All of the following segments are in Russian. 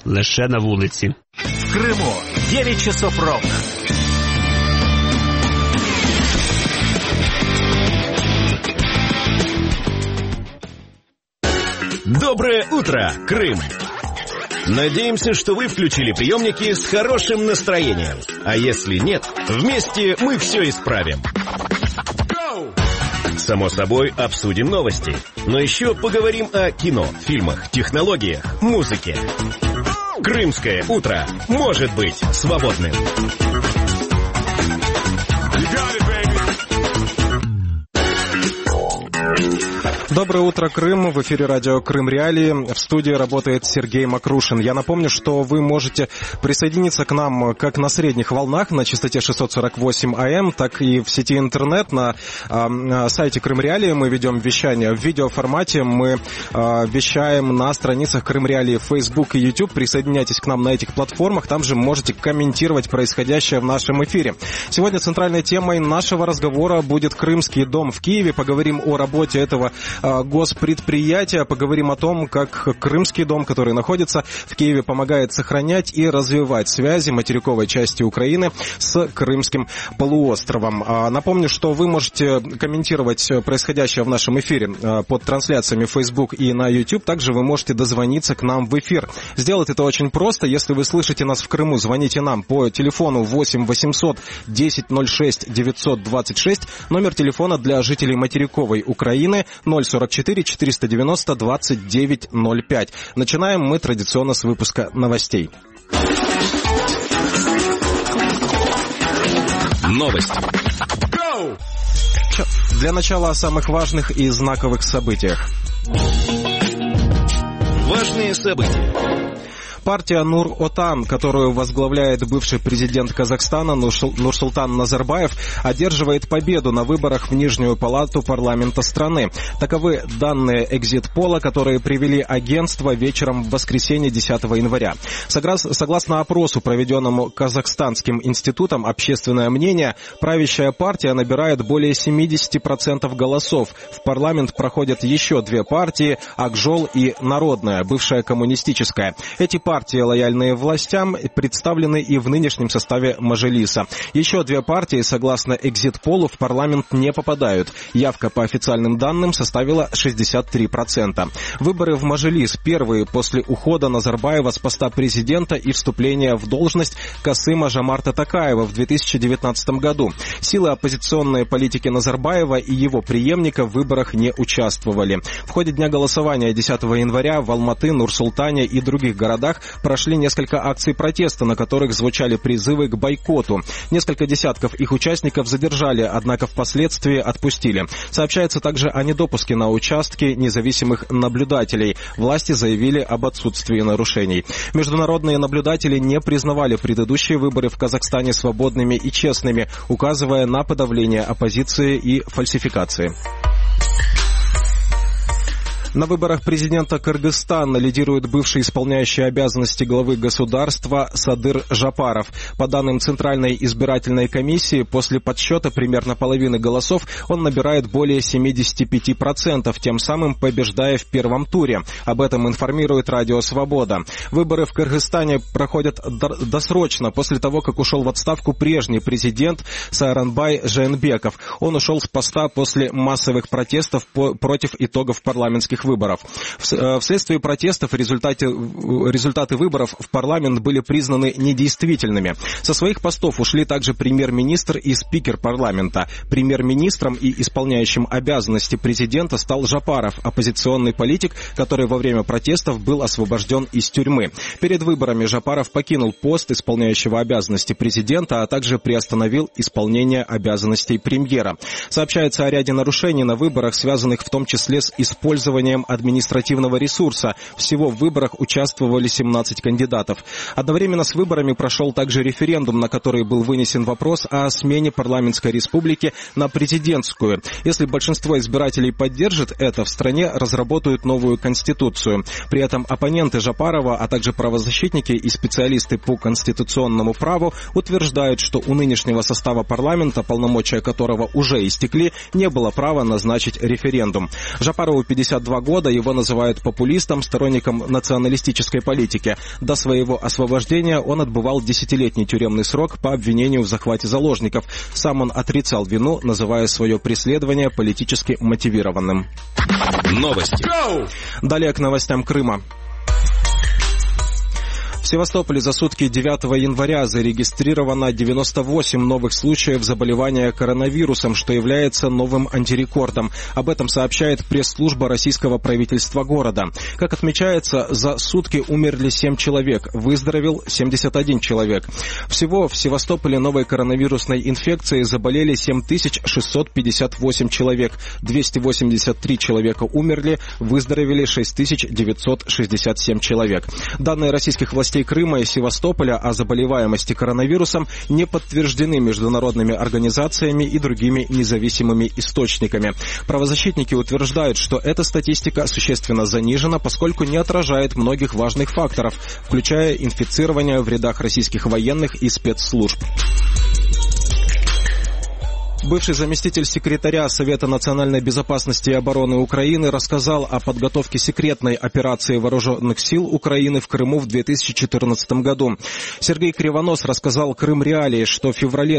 лише на вулиці. В Криму 9 часов ровно. Доброе утро, Крым! Надеемся, что вы включили приемники с хорошим настроением. А если нет, вместе мы все исправим. Само собой, обсудим новости. Но еще поговорим о кино, фильмах, технологиях, музыке. Крымское утро может быть свободным. Доброе утро, Крым. В эфире радио «Крым Реалии». В студии работает Сергей Макрушин. Я напомню, что вы можете присоединиться к нам как на средних волнах на частоте 648 АМ, так и в сети интернет. На сайте «Крым Реалии» мы ведем вещание в видеоформате. Мы вещаем на страницах «Крым Реалии» в Facebook и YouTube. Присоединяйтесь к нам на этих платформах. Там же можете комментировать происходящее в нашем эфире. Сегодня центральной темой нашего разговора будет Крымский дом в Киеве. Поговорим о работе этого госпредприятия. Поговорим о том, как Крымский дом, который находится в Киеве, помогает сохранять и развивать связи материковой части Украины с Крымским полуостровом. Напомню, что вы можете комментировать происходящее в нашем эфире под трансляциями в Facebook и на YouTube. Также вы можете дозвониться к нам в эфир. Сделать это очень просто. Если вы слышите нас в Крыму, звоните нам по телефону 8 800 10 06 926. Номер телефона для жителей материковой Украины 044 490 2905. Начинаем мы традиционно с выпуска новостей. Новости. Для начала о самых важных и знаковых событиях. Важные события. Партия Нур-Отан, которую возглавляет бывший президент Казахстана Нурсултан Назарбаев, одерживает победу на выборах в Нижнюю палату парламента страны. Таковы данные экзит-пола, которые привели агентство вечером в воскресенье 10 января. Согласно опросу, проведенному Казахстанским институтом «Общественное мнение», правящая партия набирает более 70% голосов. В парламент проходят еще две партии – Акжол и Народная, бывшая коммунистическая. Эти партии, лояльные властям, представлены и в нынешнем составе Мажилиса. Еще две партии, согласно экзит-полу, в парламент не попадают. Явка по официальным данным составила 63%. Выборы в Мажилис первые после ухода Назарбаева с поста президента и вступления в должность Касыма Жомарта Токаева в 2019 году. Силы оппозиционной политики Назарбаева и его преемника в выборах не участвовали. В ходе дня голосования 10 января в Алматы, Нур-Султане и других городах прошли несколько акций протеста, на которых звучали призывы к бойкоту. Несколько десятков их участников задержали, однако впоследствии отпустили. Сообщается также о недопуске на участки независимых наблюдателей. Власти заявили об отсутствии нарушений. Международные наблюдатели не признавали предыдущие выборы в Казахстане свободными и честными, указывая на подавление оппозиции и фальсификации. На выборах президента Кыргызстана лидирует бывший исполняющий обязанности главы государства Садыр Жапаров. По данным Центральной избирательной комиссии, после подсчета примерно половины голосов он набирает более 75%, тем самым побеждая в первом туре. Об этом информирует Радио Свобода. Выборы в Кыргызстане проходят досрочно после того, как ушел в отставку прежний президент Сооронбай Жээнбеков. Он ушел с поста после массовых протестов против итогов парламентских выборов. Вследствие протестов результаты выборов в парламент были признаны недействительными. Со своих постов ушли также премьер-министр и спикер парламента. Премьер-министром и исполняющим обязанности президента стал Жапаров, оппозиционный политик, который во время протестов был освобожден из тюрьмы. Перед выборами Жапаров покинул пост исполняющего обязанности президента, а также приостановил исполнение обязанностей премьера. Сообщается о ряде нарушений на выборах, связанных в том числе с использованием административного ресурса. Всего в выборах участвовали 17 кандидатов. Одновременно с выборами прошел также референдум, на который был вынесен вопрос о смене парламентской республики на президентскую. Если большинство избирателей поддержит это, в стране разработают новую конституцию. При этом оппоненты Жапарова, а также правозащитники и специалисты по конституционному праву утверждают, что у нынешнего состава парламента, полномочия которого уже истекли, не было права назначить референдум. Жапарову 52 года. Его называют популистом, сторонником националистической политики. До своего освобождения он отбывал 10-летний тюремный срок по обвинению в захвате заложников. Сам он отрицал вину, называя свое преследование политически мотивированным. Новости. Далее к новостям Крыма. В Севастополе за сутки 9 января зарегистрировано 98 новых случаев заболевания коронавирусом, что является новым антирекордом. Об этом сообщает пресс-служба российского правительства города. Как отмечается, за сутки умерли 7 человек, выздоровел 71 человек. Всего в Севастополе новой коронавирусной инфекцией заболели 7658 человек, 283 человека умерли, выздоровели 6967 человек. Данные российских властей Крыма и Севастополя о заболеваемости коронавирусом не подтверждены международными организациями и другими независимыми источниками. Правозащитники утверждают, что эта статистика существенно занижена, поскольку не отражает многих важных факторов, включая инфицирование в рядах российских военных и спецслужб. Бывший заместитель секретаря Совета национальной безопасности и обороны Украины рассказал о подготовке секретной операции вооруженных сил Украины в Крыму в 2014 году. Сергей Кривонос рассказал Крым Реалии, что в феврале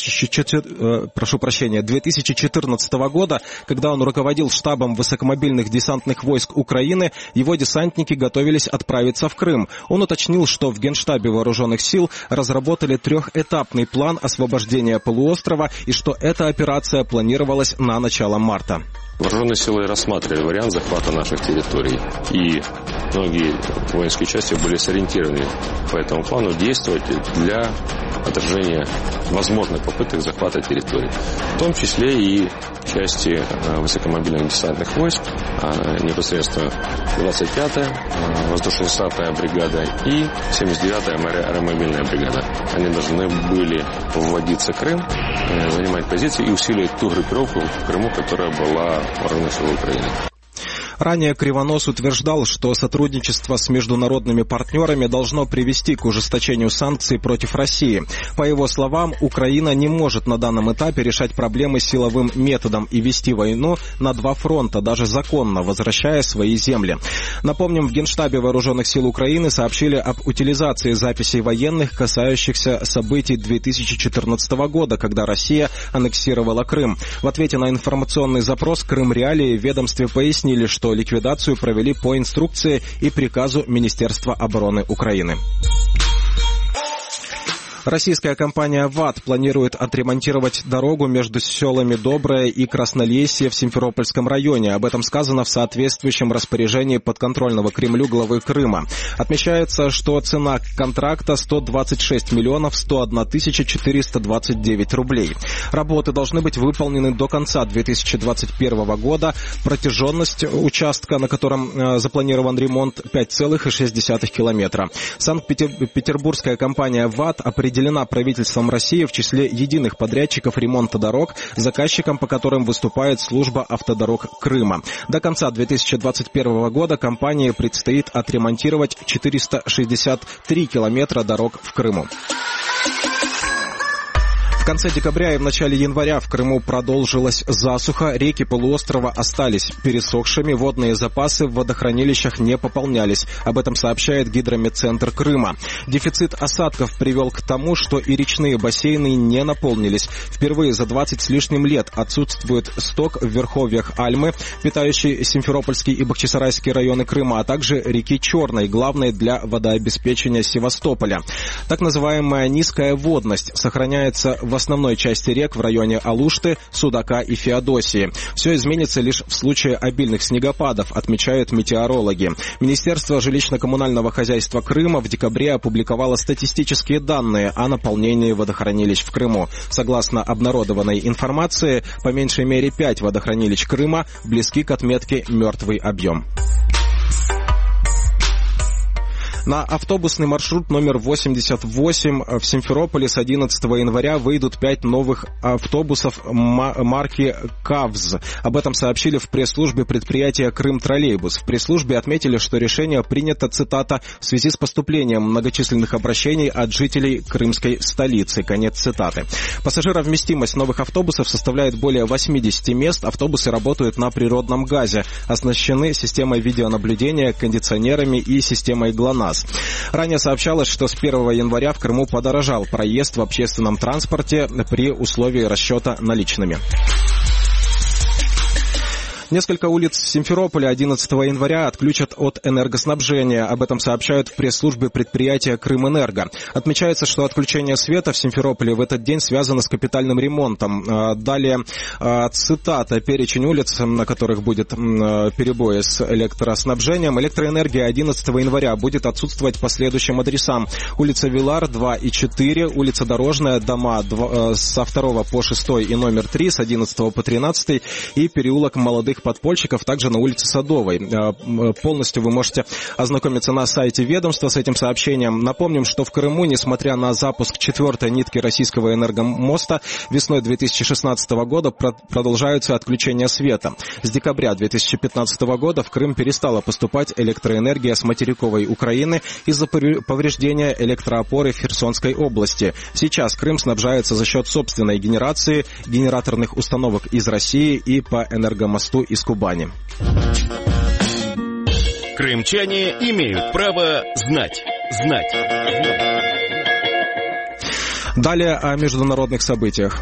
2014 года, когда он руководил штабом высокомобильных десантных войск Украины, его десантники готовились отправиться в Крым. Он уточнил, что в Генштабе вооруженных сил разработали трехэтапный план освобождения полуострова и что эта операция планировалась на начало марта. Вооруженные силы рассматривали вариант захвата наших территорий, и многие воинские части были сориентированы по этому плану действовать для отражения возможных попыток захвата территорий, в том числе и части высокомобильных десантных войск, непосредственно 25-я воздушно-десантная бригада и 79-я аэромобильная бригада. Они должны были вводиться в Крым, занимать позиции и усиливать ту группировку в Крыму, которая была вооруженных сил Украины. Ранее Кривонос утверждал, что сотрудничество с международными партнерами должно привести к ужесточению санкций против России. По его словам, Украина не может на данном этапе решать проблемы силовым методом и вести войну на два фронта, даже законно, возвращая свои земли. Напомним, в Генштабе вооруженных сил Украины сообщили об утилизации записей военных, касающихся событий 2014 года, когда Россия аннексировала Крым. В ответе на информационный запрос Крым Реалии в ведомстве пояснили, что ликвидацию провели по инструкции и приказу Министерства обороны Украины. Российская компания ВАТ планирует отремонтировать дорогу между селами Доброе и Краснолесье в Симферопольском районе. Об этом сказано в соответствующем распоряжении подконтрольного Кремлю главы Крыма. Отмечается, что цена контракта 126 миллионов 101 тысяча 429 рублей. Работы должны быть выполнены до конца 2021 года. Протяженность участка, на котором запланирован ремонт, 5,6 километра. Санкт-Петербургская компания ВАТ определена правительством России в числе единых подрядчиков ремонта дорог, заказчиком по которым выступает служба автодорог Крыма. До конца 2021 года компании предстоит отремонтировать 463 километра дорог в Крыму. В конце декабря и в начале января в Крыму продолжилась засуха, реки полуострова остались пересохшими, водные запасы в водохранилищах не пополнялись. Об этом сообщает Гидрометцентр Крыма. Дефицит осадков привел к тому, что и речные бассейны не наполнились. Впервые за 20 с лишним лет отсутствует сток в верховьях Альмы, питающей Симферопольский и Бахчисарайский районы Крыма, а также реки Черной, главной для водообеспечения Севастополя. Так называемая низкая водность сохраняется в основной части рек в районе Алушты, Судака и Феодосии. Все изменится лишь в случае обильных снегопадов, отмечают метеорологи. Министерство жилищно-коммунального хозяйства Крыма в декабре опубликовало статистические данные о наполнении водохранилищ в Крыму. Согласно обнародованной информации, по меньшей мере 5 водохранилищ Крыма близки к отметке «мертвый объем». На автобусный маршрут номер 88 в Симферополе с 11 января выйдут 5 новых автобусов марки КАВЗ. Об этом сообщили в пресс-службе предприятия «Крымтроллейбус». В пресс-службе отметили, что решение принято, цитата, в связи с поступлением многочисленных обращений от жителей крымской столицы. Конец цитаты. Пассажировместимость новых автобусов составляет более 80 мест. Автобусы работают на природном газе, оснащены системой видеонаблюдения, кондиционерами и системой ГЛОНАСС. Ранее сообщалось, что с 1 января в Крыму подорожал проезд в общественном транспорте при условии расчета наличными. Несколько улиц Симферополя 11 января отключат от энергоснабжения. Об этом сообщают в пресс-службе предприятия «Крымэнерго». Отмечается, что отключение света в Симферополе в этот день связано с капитальным ремонтом. Далее цитата: перечень улиц, на которых будет перебои с электроснабжением. Электроэнергия 11 января будет отсутствовать по следующим адресам: улица Вилар 2 и 4, улица Дорожная, дома со 2 по 6 и номер 3, с 11 по 13 и переулок Молодых подпольщиков, также на улице Садовой. Полностью вы можете ознакомиться на сайте ведомства с этим сообщением. Напомним, что в Крыму, несмотря на запуск 4-й нитки российского энергомоста, весной 2016 года продолжаются отключения света. С декабря 2015 года в Крым перестала поступать электроэнергия с материковой Украины из-за повреждения электроопоры в Херсонской области. Сейчас Крым снабжается за счет собственной генерации, генераторных установок из России и по энергомосту из Кубани. Крымчане имеют право знать. Далее о международных событиях.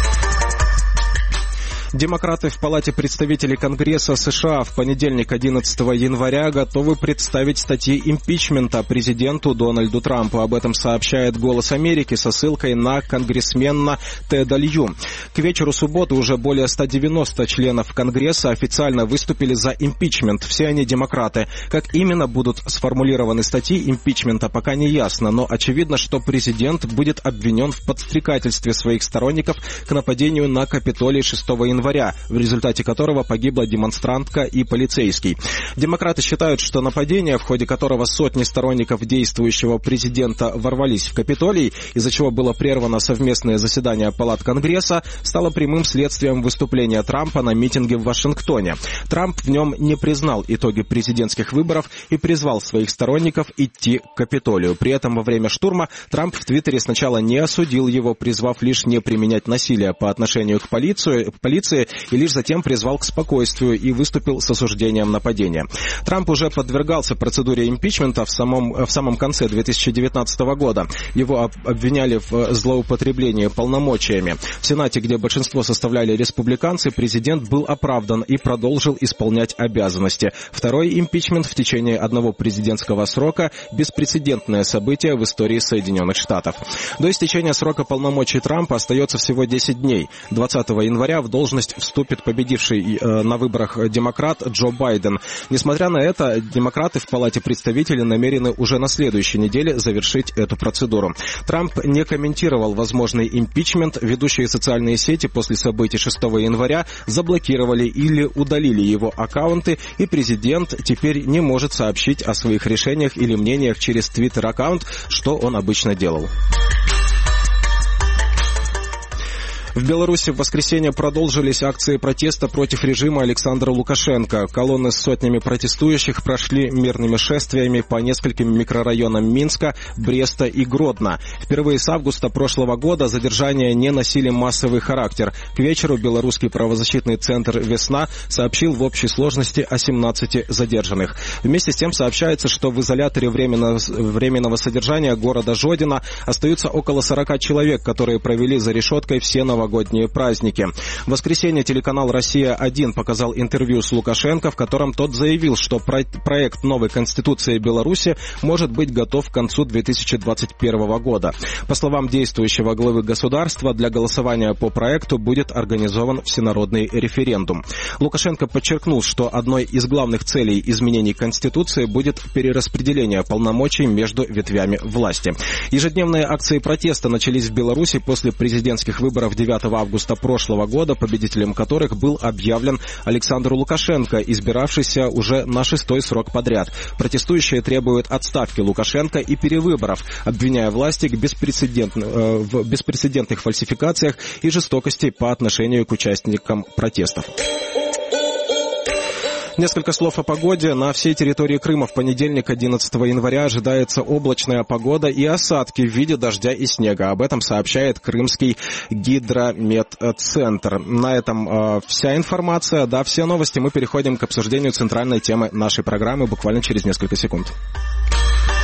Демократы в Палате представителей Конгресса США в понедельник, 11 января, готовы представить статьи импичмента президенту Дональду Трампу. Об этом сообщает «Голос Америки» со ссылкой на конгрессмена Теда Лью. К вечеру субботы уже более 190 членов Конгресса официально выступили за импичмент. Все они демократы. Как именно будут сформулированы статьи импичмента, пока не ясно, но очевидно, что президент будет обвинен в подстрекательстве своих сторонников к нападению на Капитолий 6 января, в результате которого погибла демонстрантка и полицейский. Демократы считают, что нападение, в ходе которого сотни сторонников действующего президента ворвались в Капитолий, из-за чего было прервано совместное заседание палат Конгресса, стало прямым следствием выступления Трампа на митинге в Вашингтоне. Трамп в нем не признал итоги президентских выборов и призвал своих сторонников идти к Капитолию. При этом во время штурма Трамп в Твиттере сначала не осудил его, призвав лишь не применять насилие по отношению к полиции, и лишь затем призвал к спокойствию и выступил с осуждением нападения. Трамп уже подвергался процедуре импичмента в самом конце 2019 года. Его обвиняли в злоупотреблении полномочиями. В Сенате, где большинство составляли республиканцы, президент был оправдан и продолжил исполнять обязанности. Второй импичмент в течение одного президентского срока – беспрецедентное событие в истории Соединенных Штатов. До истечения срока полномочий Трампа остается всего 10 дней. 20 января в должность вступит победивший на выборах демократ Джо Байден. Несмотря на это, демократы в Палате представителей намерены уже на следующей неделе завершить эту процедуру. Трамп не комментировал возможный импичмент. Ведущие социальные сети после событий 6 января заблокировали или удалили его аккаунты, и президент теперь не может сообщить о своих решениях или мнениях через Twitter-аккаунт, что он обычно делал. В Беларуси в воскресенье продолжились акции протеста против режима Александра Лукашенко. Колонны с сотнями протестующих прошли мирными шествиями по нескольким микрорайонам Минска, Бреста и Гродно. Впервые с августа прошлого года задержания не носили массовый характер. К вечеру белорусский правозащитный центр «Весна» сообщил в общей сложности о 17 задержанных. Вместе с тем сообщается, что в изоляторе временного содержания города Жодино остаются около 40 человек, которые провели за решеткой все новогодние праздники. В воскресенье телеканал «Россия-1» показал интервью с Лукашенко, в котором тот заявил, что проект новой Конституции Беларуси может быть готов к концу 2021 года. По словам действующего главы государства, для голосования по проекту будет организован всенародный референдум. Лукашенко подчеркнул, что одной из главных целей изменений Конституции будет перераспределение полномочий между ветвями власти. Ежедневные акции протеста начались в Беларуси после президентских выборов 9 9 августа прошлого года, победителем которых был объявлен Александр Лукашенко, избиравшийся уже на 6-й срок подряд. Протестующие требуют отставки Лукашенко и перевыборов, обвиняя власти в беспрецедентных фальсификациях и жестокости по отношению к участникам протестов. Несколько слов о погоде. На всей территории Крыма в понедельник, 11 января, ожидается облачная погода и осадки в виде дождя и снега. Об этом сообщает Крымский гидрометцентр. На этом вся информация, все новости. Мы переходим к обсуждению центральной темы нашей программы буквально через несколько секунд.